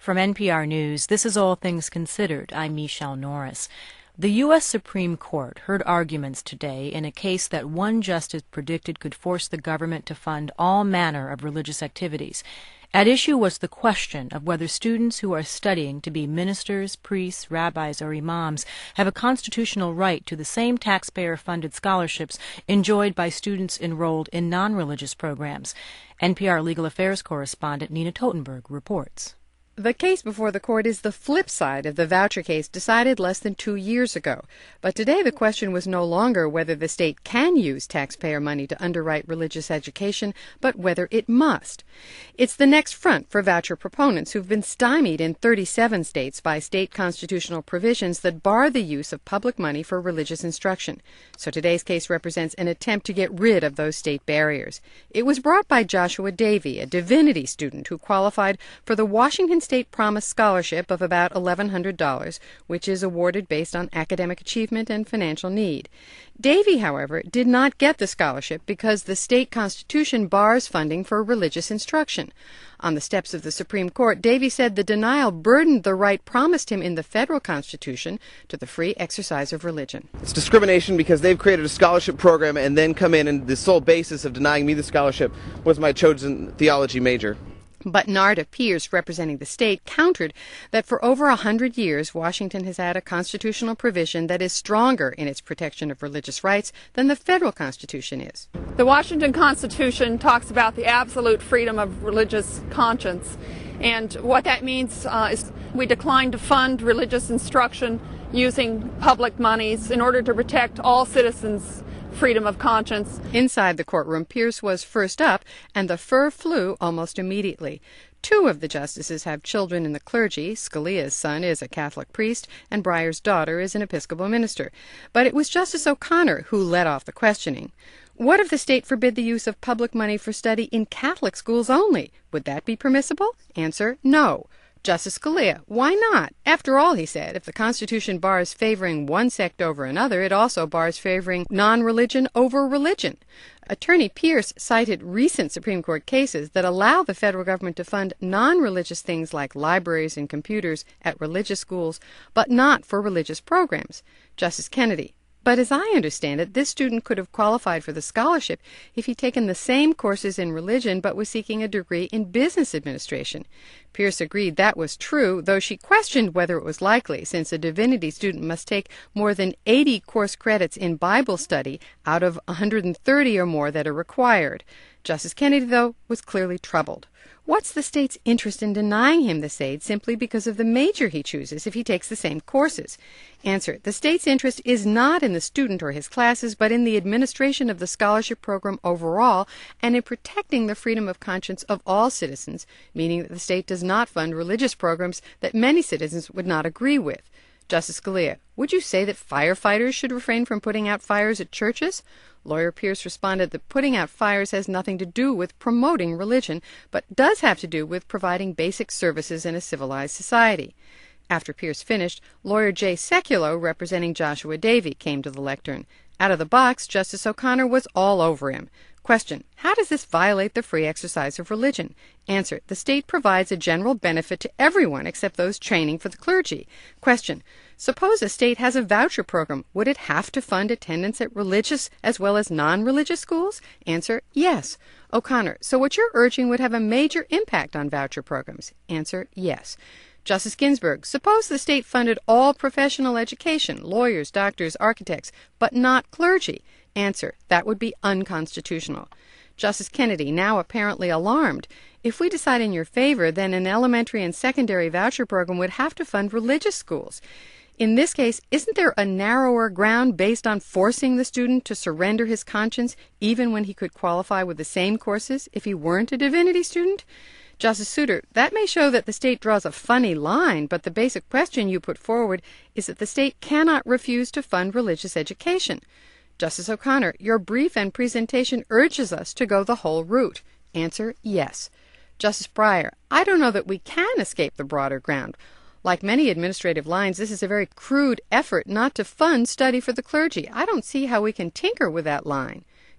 From NPR News, this is All Things Considered. I'm Michelle Norris. The U.S. Supreme Court heard arguments today in a case that one justice predicted could force the government to fund all manner of religious activities. At issue was the question of whether students who are studying to be ministers, priests, rabbis, or imams have a constitutional right to the same taxpayer-funded scholarships enjoyed by students enrolled in non-religious programs. NPR Legal Affairs correspondent Nina Totenberg reports. The case before the court is the flip side of the voucher case decided less than 2 years ago. But today the question was no longer whether the state can use taxpayer money to underwrite religious education, but whether it must. It's the next front for voucher proponents who've been stymied in 37 states by state constitutional provisions that bar the use of public money for religious instruction. So today's case represents an attempt to get rid of those state barriers. It was brought by Joshua Davey, a divinity student who qualified for the Washington State Promise Scholarship of about $1,100, which is awarded based on academic achievement and financial need. Davey, however, did not get the scholarship because the state constitution bars funding for religious instruction. On the steps of the Supreme Court, Davey said the denial burdened the right promised him in the federal constitution to the free exercise of religion. It's discrimination because they've created a scholarship program and then come in, and the sole basis of denying me the scholarship was my chosen theology major. But Narda Pierce, representing the state, countered that for over 100 years, Washington has had a constitutional provision that is stronger in its protection of religious rights than the federal Constitution is. The Washington Constitution talks about the absolute freedom of religious conscience. And what that means is we decline to fund religious instruction using public monies in order to protect all citizens' freedom of conscience. Inside the courtroom, Pierce was first up, and the fur flew almost immediately. 2 of the justices have children in the clergy. Scalia's son is a Catholic priest, and Breyer's daughter is an Episcopal minister. But it was Justice O'Connor who led off the questioning. What if the state forbid the use of public money for study in Catholic schools only? Would that be permissible? Answer, no. Justice Scalia, why not? After all, he said, if the Constitution bars favoring one sect over another, it also bars favoring non-religion over religion. Attorney Pierce cited recent Supreme Court cases that allow the federal government to fund non-religious things like libraries and computers at religious schools, but not for religious programs. Justice Kennedy, but as I understand it, this student could have qualified for the scholarship if he'd taken the same courses in religion but was seeking a degree in business administration. Pierce agreed that was true, though she questioned whether it was likely, since a divinity student must take more than 80 course credits in Bible study out of 130 or more that are required. Justice Kennedy, though, was clearly troubled. What's the state's interest in denying him this aid simply because of the major he chooses if he takes the same courses? Answer, the state's interest is not in the student or his classes, but in the administration of the scholarship program overall and in protecting the freedom of conscience of all citizens, meaning that the state does not fund religious programs that many citizens would not agree with. Justice Scalia, would you say that firefighters should refrain from putting out fires at churches? Lawyer Pierce responded that putting out fires has nothing to do with promoting religion, but does have to do with providing basic services in a civilized society. After Pierce finished, lawyer Jay Sekulow, representing Joshua Davey, came to the lectern. Out of the box, Justice O'Connor was all over him. Question, how does this violate the free exercise of religion? Answer, the state provides a general benefit to everyone except those training for the clergy. Question, suppose a state has a voucher program. Would it have to fund attendance at religious as well as non-religious schools? Answer, yes. O'Connor, so what you're urging would have a major impact on voucher programs? Answer, yes. Justice Ginsburg, suppose the state funded all professional education, lawyers, doctors, architects, but not clergy. Answer, that would be unconstitutional. Justice Kennedy, now apparently alarmed. If we decide in your favor, then an elementary and secondary voucher program would have to fund religious schools. In this case, isn't there a narrower ground based on forcing the student to surrender his conscience even when he could qualify with the same courses if he weren't a divinity student? Justice Souter, that may show that the state draws a funny line, but the basic question you put forward is that the state cannot refuse to fund religious education. Justice O'Connor, your brief and presentation urges us to go the whole route. Answer, yes. Justice Breyer, I don't know that we can escape the broader ground. Like many administrative lines, this is a very crude effort not to fund study for the clergy. I don't see how we can tinker with that line.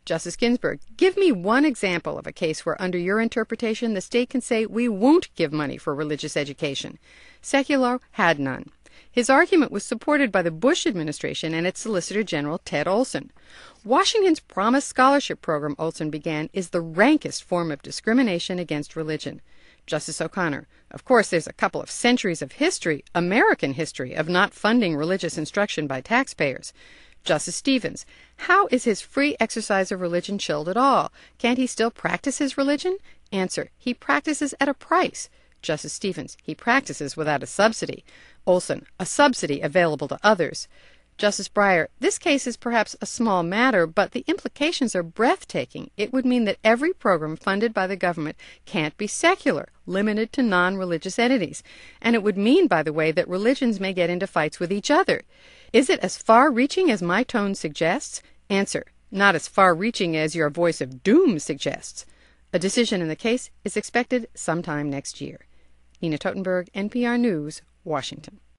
Justice Ginsburg, give me one example of a case where, under your interpretation, the state can say we won't give money for religious education. Sekulow had none. His argument was supported by the Bush administration and its Solicitor General, Ted Olson. Washington's Promise Scholarship Program, Olson began, is the rankest form of discrimination against religion. Justice O'Connor, of course, there's a couple of centuries of history, American history, of not funding religious instruction by taxpayers. Justice Stevens, how is his free exercise of religion chilled at all? Can't he still practice his religion? Answer, he practices at a price. Justice Stevens, he practices without a subsidy. Olson, a subsidy available to others. Justice Breyer, this case is perhaps a small matter, but the implications are breathtaking. It would mean that every program funded by the government can't be secular, limited to non-religious entities. And it would mean, by the way, that religions may get into fights with each other. Is it as far-reaching as my tone suggests? Answer, not as far-reaching as your voice of doom suggests. A decision in the case is expected sometime next year. Nina Totenberg, NPR News, Washington.